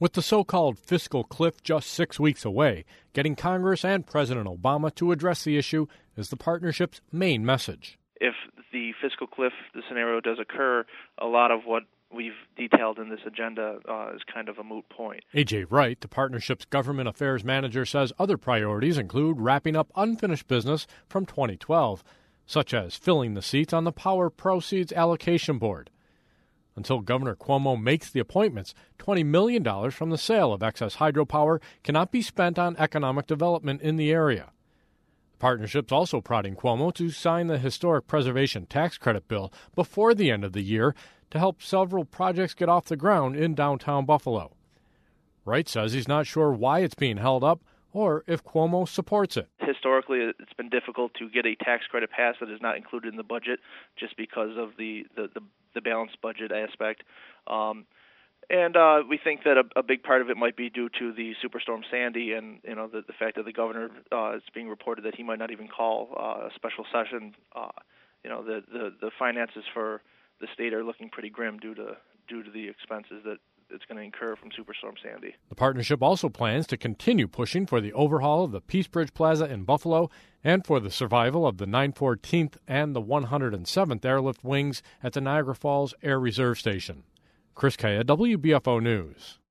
With the so-called fiscal cliff just 6 weeks away, getting Congress and President Obama to address the issue is the partnership's main message. If the fiscal cliff, the scenario does occur, a lot of what we've detailed in this agenda is kind of a moot point. A.J. Wright, the partnership's government affairs manager, says other priorities include wrapping up unfinished business from 2012, such as filling the seats on the Power Proceeds Allocation Board. Until Governor Cuomo makes the appointments, $20 million from the sale of excess hydropower cannot be spent on economic development in the area. The partnership's also prodding Cuomo to sign the Historic Preservation Tax Credit bill before the end of the year to help several projects get off the ground in downtown Buffalo. Wright says he's not sure why it's being held up or if Cuomo supports it. Historically, it's been difficult to get a tax credit passed that is not included in the budget just because of the balanced budget aspect. And we think that a big part of it might be due to the Superstorm Sandy and the fact that the governor is being reported that he might not even call a special session. The finances for the state are looking pretty grim due to the expenses that it's going to incur from Superstorm Sandy. The partnership also plans to continue pushing for the overhaul of the Peace Bridge Plaza in Buffalo and for the survival of the 914th and the 107th Airlift Wings at the Niagara Falls Air Reserve Station. Chris Kaya, WBFO News.